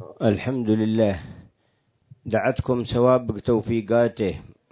الحمد لله، دعتكم سوابق توفيقاته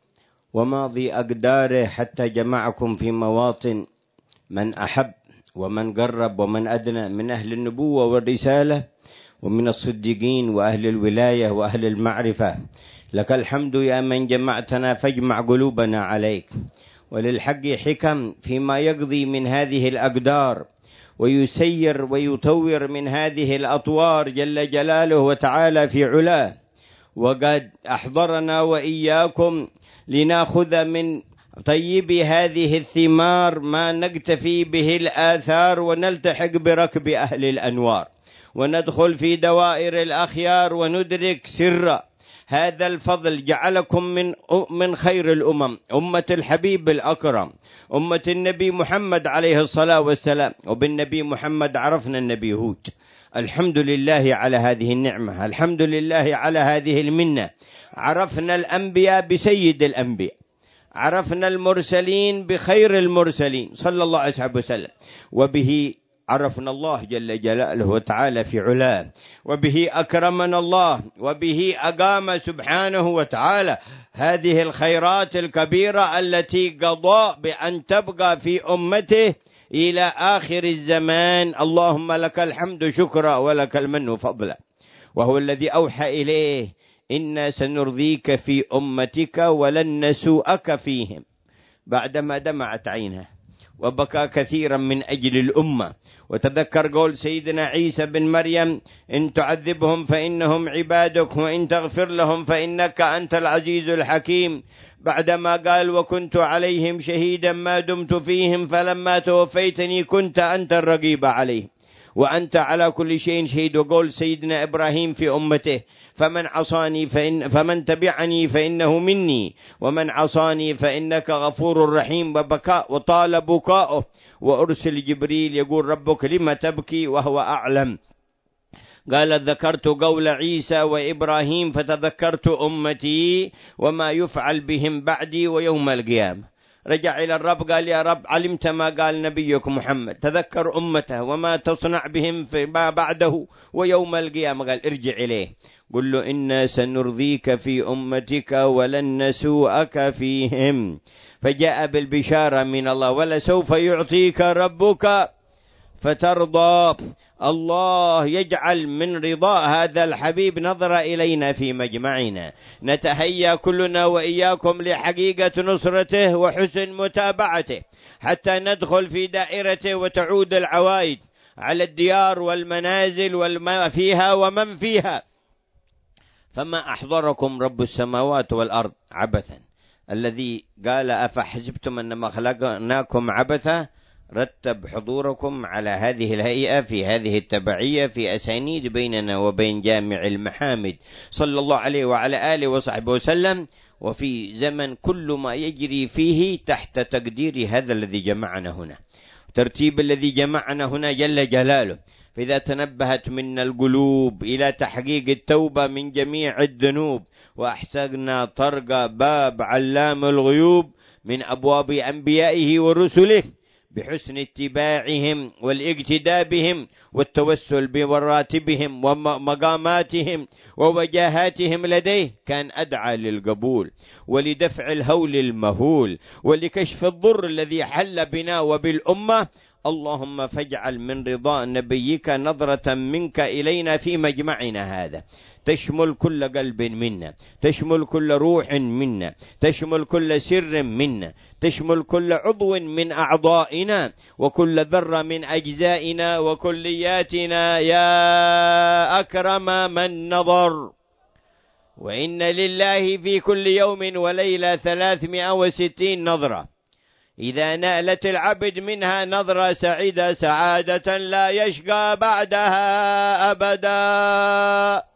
وماضي أقداره حتى جمعكم في مواطن من أحب ومن قرب ومن أدنى من أهل النبوة والرسالة ومن الصديقين وأهل الولاية وأهل المعرفة. لك الحمد يا من جمعتنا فاجمع قلوبنا عليك، وللحق حكم فيما يقضي من هذه الأقدار ويسير ويطور من هذه الأطوار جل جلاله وتعالى في علاه. وقد أحضرنا وإياكم لنأخذ من طيب هذه الثمار ما نقتفي به الآثار ونلتحق بركب أهل الأنوار، وندخل في دوائر الأخيار وندرك سر هذا الفضل. جعلكم من خير الأمم، أمة الحبيب الأكرم، أمة النبي محمد عليه الصلاة والسلام. وبالنبي محمد عرفنا النبي هود. الحمد لله على هذه النعمة، الحمد لله على هذه المنة. عرفنا الأنبياء بسيد الأنبياء، عرفنا المرسلين بخير المرسلين صلى الله عليه وسلم، وبه عرفنا الله جل جلاله وتعالى في علاه، وبه أكرمنا الله، وبه أقام سبحانه وتعالى هذه الخيرات الكبيرة التي قضى بأن تبقى في أمته إلى آخر الزمان. اللهم لك الحمد شكرا ولك المن فضلا. وهو الذي أوحى إليه: إنا سنرضيك في أمتك ولن نسوءك فيهم، بعدما دمعت عينه وبكى كثيرا من أجل الأمة. وتذكر قول سيدنا عيسى بن مريم: إن تعذبهم فإنهم عبادك وإن تغفر لهم فإنك أنت العزيز الحكيم. بعدما قال: وكنت عليهم شهيدا ما دمت فيهم فلما توفيتني كنت أنت الرقيب عليهم وأنت على كل شيء شهيد. وقول سيدنا إبراهيم في أمته: فمن تبعني فإنه مني ومن عصاني فإنك غفور رحيم. وبكاء وطال بكاؤه، وأرسل جبريل يقول: ربك لما تبكي وهو أعلم. قال: ذكرت قول عيسى وإبراهيم فتذكرت أمتي وما يفعل بهم بعدي ويوم القيامة. رجع إلى الرب قال: يا رب، علمت ما قال نبيك محمد، تذكر أمته وما تصنع بهم ما بعده ويوم القيامة. قال: ارجع إليه قل له: إنا سنرضيك في أمتك ولن نسوءك فيهم. فجاء بالبشارة من الله: ولسوف يعطيك ربك فترضى. الله يجعل من رضاء هذا الحبيب نظرة إلينا في مجمعنا، نتهيأ كلنا وإياكم لحقيقة نصرته وحسن متابعته حتى ندخل في دائرته وتعود العوائد على الديار والمنازل والما فيها ومن فيها. فما أحضركم رب السماوات والأرض عبثا، الذي قال: أفحسبتم أنما خلقناكم عبثا، رتب حضوركم على هذه الهيئة في هذه التبعية في أسانيد بيننا وبين جامع المحامد صلى الله عليه وعلى آله وصحبه وسلم، وفي زمن كل ما يجري فيه تحت تقدير هذا الذي جمعنا هنا، ترتيب الذي جمعنا هنا جل جلاله. فإذا تنبهت منا القلوب إلى تحقيق التوبة من جميع الذنوب، وأحسننا طرق باب علام الغيوب من أبواب أنبيائه ورسله بحسن اتباعهم والاقتداء بهم والتوسل بمراتبهم ومقاماتهم ووجاهاتهم لديه، كان أدعى للقبول ولدفع الهول المهول ولكشف الضر الذي حل بنا وبالأمة. اللهم فاجعل من رضا نبيك نظرة منك إلينا في مجمعنا هذا، تشمل كل قلب منا، تشمل كل روح منا، تشمل كل سر منا، تشمل كل عضو من أعضائنا وكل ذرة من أجزائنا وكلياتنا يا أكرم من نظر. وإن لله في كل يوم وليلة 360 نظرة، إذا نالت العبد منها نظرة سعيدة سعادة لا يشقى بعدها أبدا.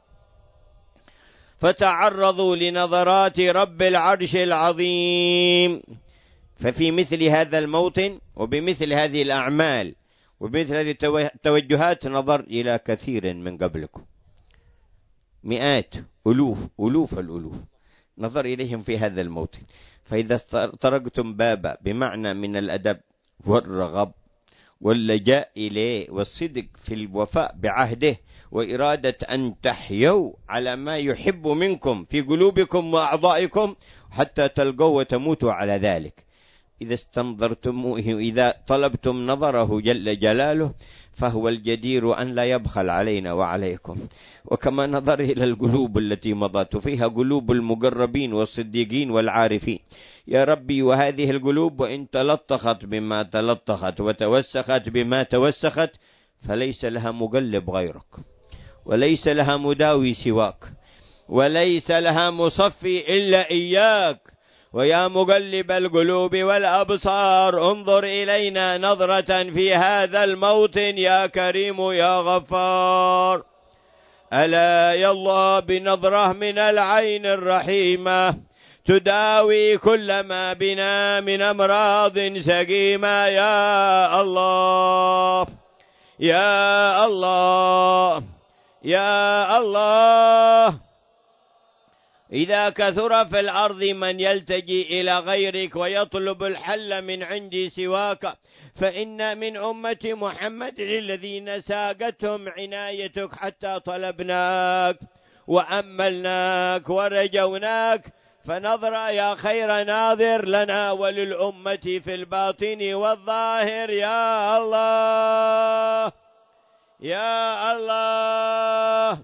فتعرضوا لنظرات رب العرش العظيم. ففي مثل هذا الموطن وبمثل هذه الأعمال وبمثل هذه التوجهات نظر إلى كثير من قبلكم، مئات ألوف الألوف نظر إليهم في هذا الموطن. فإذا طرقتم بابا بمعنى من الأدب والرغب واللجاء إليه والصدق في الوفاء بعهده وإرادة أن تحيوا على ما يحب منكم في قلوبكم وأعضائكم حتى تلقوا وتموتوا على ذلك. إذا استنظرتموه، إذا طلبتم نظره جل جلاله، فهو الجدير أن لا يبخل علينا وعليكم. وكما نظر إلى القلوب التي مضت فيها قلوب المقربين والصديقين والعارفين، يا ربي وهذه القلوب وإن تلطخت بما تلطخت وتوسخت بما توسخت فليس لها مقلب غيرك، وليس لها مداوي سواك، وليس لها مصفي إلا إياك. ويا مقلب القلوب والأبصار انظر إلينا نظرة في هذا الموطن يا كريم يا غفار. ألا يا الله بنظرة من العين الرحيمة تداوي كل ما بنا من أمراض سقيمة. يا الله يا الله يا الله. إذا كثر في الأرض من يلتجي إلى غيرك ويطلب الحل من عندي سواك، فإن من أمة محمد الذين ساقتهم عنايتك حتى طلبناك وأملناك ورجوناك، فنظر يا خير ناظر لنا وللأمة في الباطن والظاهر. يا الله يا الله.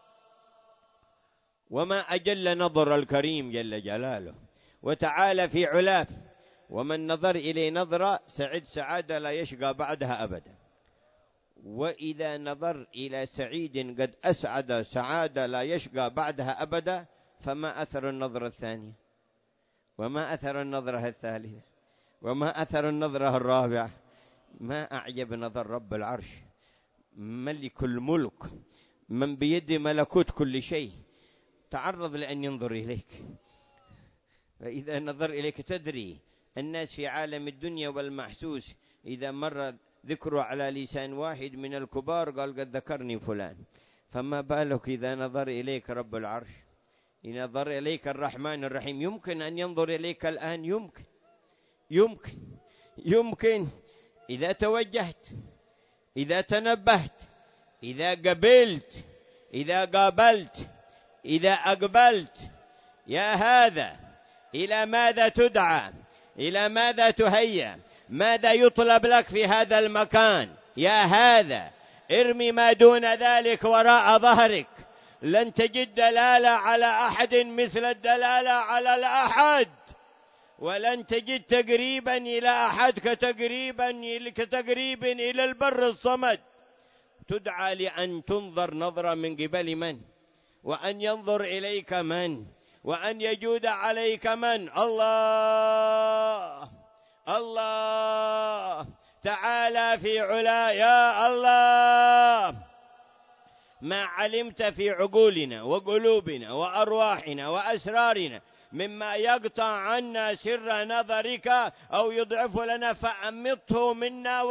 وما أجل نظر الكريم جل جلاله وتعالى في علاه، ومن نظر إليه نظرة سعد سعادة لا يشقى بعدها أبدا. وإذا نظر إلى سعيد قد أسعد سعادة لا يشقى بعدها أبدا، فما أثر النظرة الثانية، وما أثر النظرة الثالثة، وما أثر النظرة الرابعة؟ ما أعجب نظر رب العرش ملك الملك من بيد ملكوت كل شيء، تعرض لأن ينظر إليك. فإذا نظر إليك تدري الناس في عالم الدنيا والمحسوس إذا مر ذكره على لسان واحد من الكبار قال قد ذكرني فلان، فما بالك إذا نظر إليك رب العرش، إذا نظر إليك الرحمن الرحيم. يمكن أن ينظر إليك الآن، يمكن إذا توجهت، إذا تنبهت، إذا قبلت، إذا قابلت، إذا أقبلت. يا هذا إلى ماذا تدعى؟ إلى ماذا تهيأ؟ ماذا يطلب لك في هذا المكان؟ يا هذا ارمي ما دون ذلك وراء ظهرك، لن تجد دلالة على أحد مثل الدلالة على الأحد، ولن تجد تقريبا إلى أحد كتقريب إلى البر الصمد. تدعى لأن تنظر نظرة من قبل من؟ وأن ينظر إليك من؟ وأن يجود عليك من؟ الله الله تعالى في علا. يا الله ما علمت في عقولنا وقلوبنا وأرواحنا وأسرارنا مما يقطع عنا سر نظرك أو يضعف لنا، فأمطه منا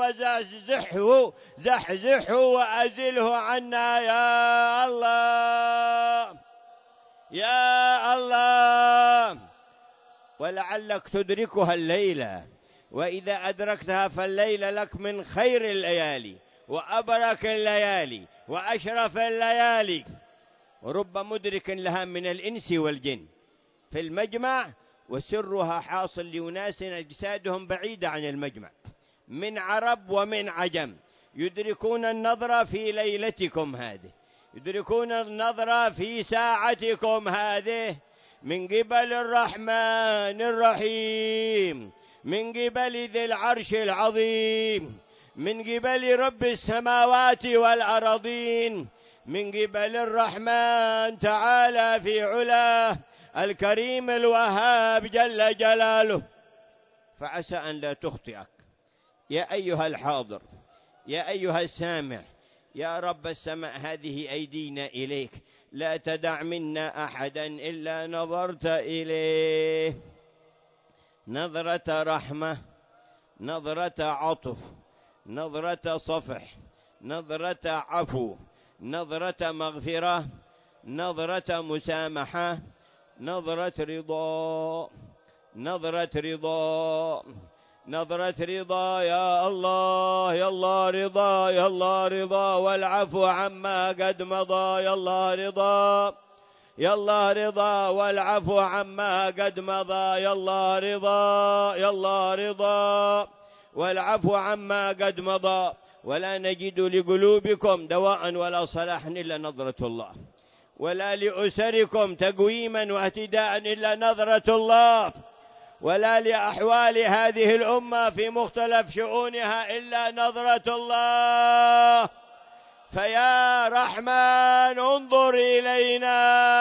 زحزحه وأزله عنا. يا الله يا الله. ولعلك تدركها الليلة، وإذا أدركتها فالليل لك من خير الليالي وأبرك الليالي وأشرف الليالي. ورب مدرك لها من الإنس والجن في المجمع، وسرها حاصل لأناس أجسادهم بعيدة عن المجمع من عرب ومن عجم، يدركون النظرة في ليلتكم هذه، يدركون النظرة في ساعتكم هذه من قبل الرحمن الرحيم، من قبل ذي العرش العظيم، من قبل رب السماوات والأرضين، من قبل الرحمن تعالى في علاه الكريم الوهاب جل جلاله. فعسى أن لا تخطئك يا أيها الحاضر، يا أيها السامع. يا رب السماء هذه أيدينا إليك، لا تدع منا أحدا إلا نظرت إليه نظرة رحمة، نظرة عطف، نظرة صفح، نظرة عفو، نظرة مغفرة، نظرة مسامحة، نظرة رضا، نظرة رضا، نظرة رضا يا الله، يا الله رضا، يا الله رضا، والعفو عما قد مضى، يا الله رضا، يا الله رضا، والعفو عما قد مضى، يا الله رضا، يا الله رضا، والعفو عما قد مضى. ولا نجد لقلوبكم دواء ولا صلاحا إلا نظرة الله، ولا لأسركم تقويما واهتداء إلا نظرة الله، ولا لأحوال هذه الأمة في مختلف شؤونها إلا نظرة الله. فيا رحمن انظر إلينا،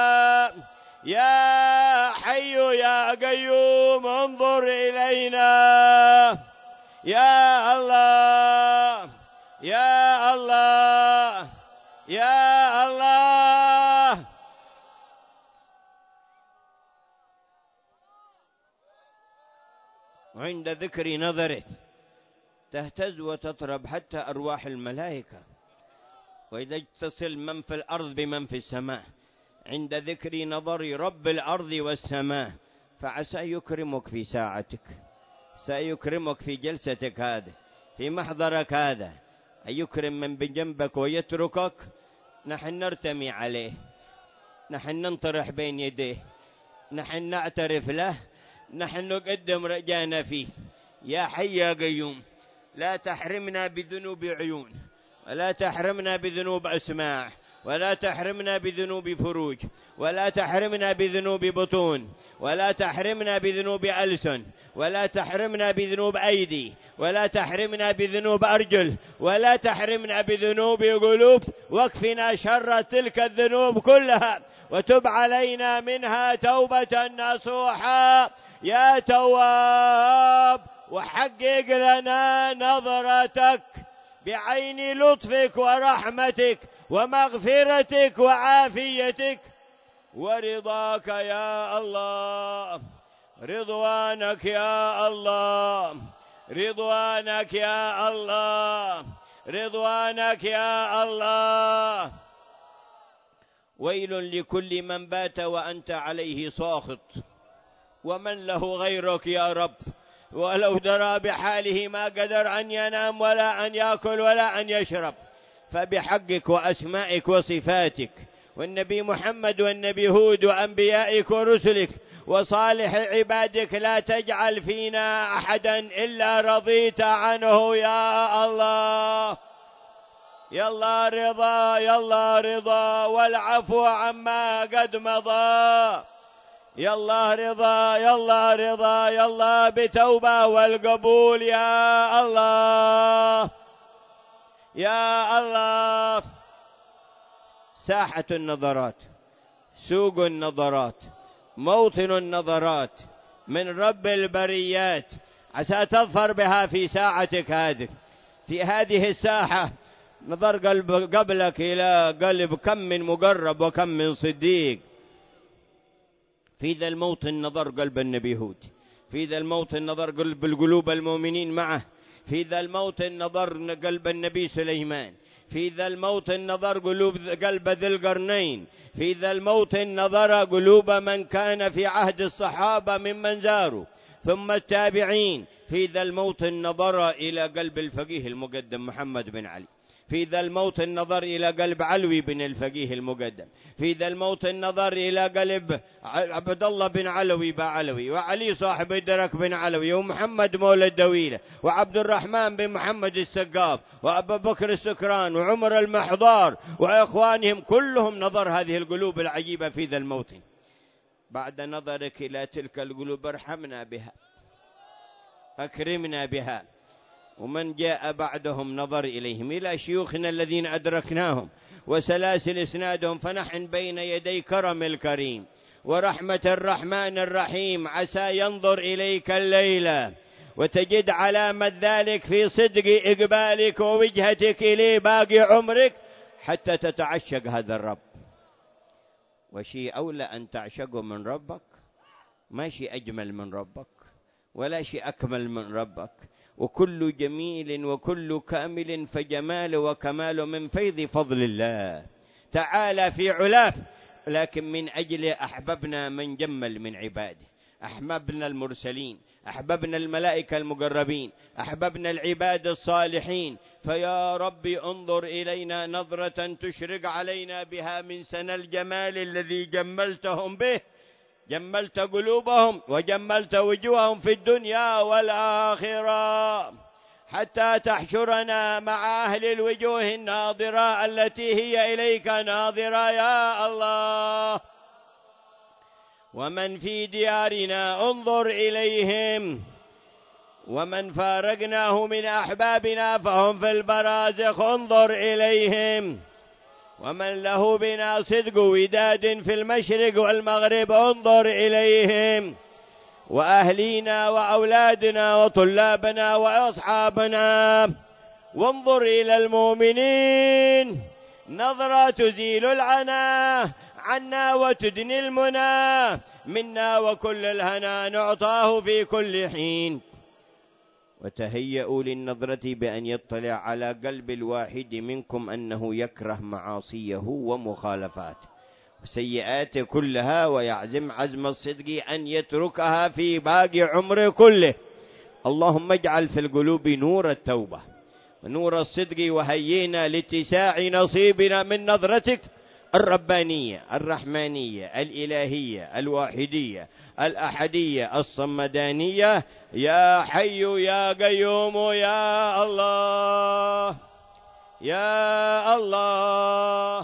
يا حي يا قيوم انظر إلينا، يا الله، يا الله، يا الله. وعند ذكر نظره تهتز وتطرب حتى أرواح الملائكة، وإذا اتصل من في الأرض بمن في السماء عند ذكر نظر رب الأرض والسماء، فعسى يكرمك في ساعتك، سيكرمك في جلستك هذه، في محضرك هذا، أن يكرم من بجنبك ويتركك. نحن نرتمي عليه، نحن ننطرح بين يديه، نحن نعترف له، نحن نقدم رجانا فيه. يا حي يا قيوم لا تحرمنا بذنوب عيون، ولا تحرمنا بذنوب أسماع، ولا تحرمنا بذنوب فروج، ولا تحرمنا بذنوب بطون، ولا تحرمنا بذنوب ألسن، ولا تحرمنا بذنوب أيدي، ولا تحرمنا بذنوب أرجل، ولا تحرمنا بذنوب قلوب. واكفنا شر تلك الذنوب كلها، وتب علينا منها توبة نصوحا يا تواب، وحقق لنا نظرتك بعين لطفك ورحمتك ومغفرتك وعافيتك ورضاك يا الله، رضوانك يا الله، رضوانك يا الله، رضوانك يا الله. ويل لكل من بات وأنت عليه ساخط، ومن له غيرك يا رب، ولو درى بحاله ما قدر أن ينام ولا أن يأكل ولا أن يشرب. فبحقك وأسمائك وصفاتك والنبي محمد والنبي هود وأنبيائك ورسلك وصالح عبادك لا تجعل فينا أحدا إلا رضيت عنه يا الله. يا الله رضا، يا الله رضا، والعفو عما قد مضى. يا الله رضا، يا الله رضا، يا الله بتوبة والقبول يا الله، يا الله. ساحة النظرات، سوق النظرات، موطن النظرات من رب البريات، عسى تظفر بها في ساعتك هذه. في هذه الساحة نظر قبلك إلى قلب كم من مقرب وكم من صديق. في ذا الموطن نظر قلب النبي هود، في ذا الموطن نظر قلب القلوب المؤمنين معه، في ذا الموطن نظر قلب النبي سليمان، في ذا الموطن نظر قلب ذي القرنين، في ذا الموطن نظر قلوب من كان في عهد الصحابة ممن زاروا ثم التابعين. في ذا الموطن نظر إلى قلب الفقيه المقدم محمد بن علي، في ذا الموطن نظر إلى قلب علوي بن الفقيه المقدم، في ذا الموطن نظر إلى قلب عبد الله بن علوي بعلوي، وعلي صاحب الدرك بن علوي، ومحمد مولى الدويلة، وعبد الرحمن بن محمد السقاف، وأبو بكر السكران، وعمر المحضار، وإخوانهم كلهم نظر هذه القلوب العجيبة في ذا الموطن. بعد نظرك إلى تلك القلوب ارحمنا بها، أكرمنا بها. ومن جاء بعدهم نظر إليهم، إلى شيوخنا الذين أدركناهم وسلاسل إسنادهم، فنحن بين يدي كرم الكريم ورحمة الرحمن الرحيم. عسى ينظر إليك الليلة وتجد علامة ذلك في صدق إقبالك ووجهتك إليه باقي عمرك حتى تتعشق هذا الرب. وشيء أولى أن تعشقه من ربك، ما شيء أجمل من ربك ولا شيء أكمل من ربك. وكل جميل وكل كامل فجمال وكمال من فيض فضل الله تعالى في علاه. لكن من أجل أحببنا من جمل من عباده، أحببنا المرسلين، أحببنا الملائكة المقربين، أحببنا العباد الصالحين، فيا ربي انظر إلينا نظرة تشرق علينا بها من سن الجمال الذي جملتهم به، جملت قلوبهم وجملت وجوههم في الدنيا والآخرة، حتى تحشرنا مع أهل الوجوه الناظرة التي هي إليك ناظرة يا الله. ومن في ديارنا انظر إليهم، ومن فارقناه من أحبابنا فهم في البرازخ انظر إليهم، ومن له بنا صدق وداد في المشرق والمغرب انظر إليهم، وأهلينا وأولادنا وطلابنا وأصحابنا، وانظر إلى المؤمنين نظرة تزيل العنا عنا وتدني المنى منا، وكل الهنا نعطاه في كل حين. وتهيئوا للنظرة بأن يطلع على قلب الواحد منكم أنه يكره معاصيه ومخالفاته وسيئاته كلها، ويعزم عزم الصدق أن يتركها في باقي عمره كله. اللهم اجعل في القلوب نور التوبة ونور الصدق، وهيئنا لاتساع نصيبنا من نظرتك الربانية الرحمانية الإلهية الواحدية الأحدية الصمدانية، يا حي يا قيوم يا الله يا الله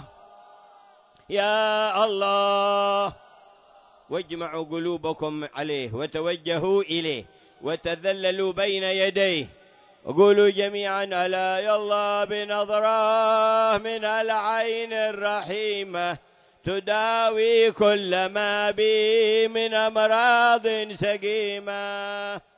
يا الله. واجمعوا قلوبكم عليه وتوجهوا إليه وتذللوا بين يديه، وقولوا جميعا ألا يا الله بنظرة من العين الرحيمة تداوي كل ما بي من أمراض سقيمة.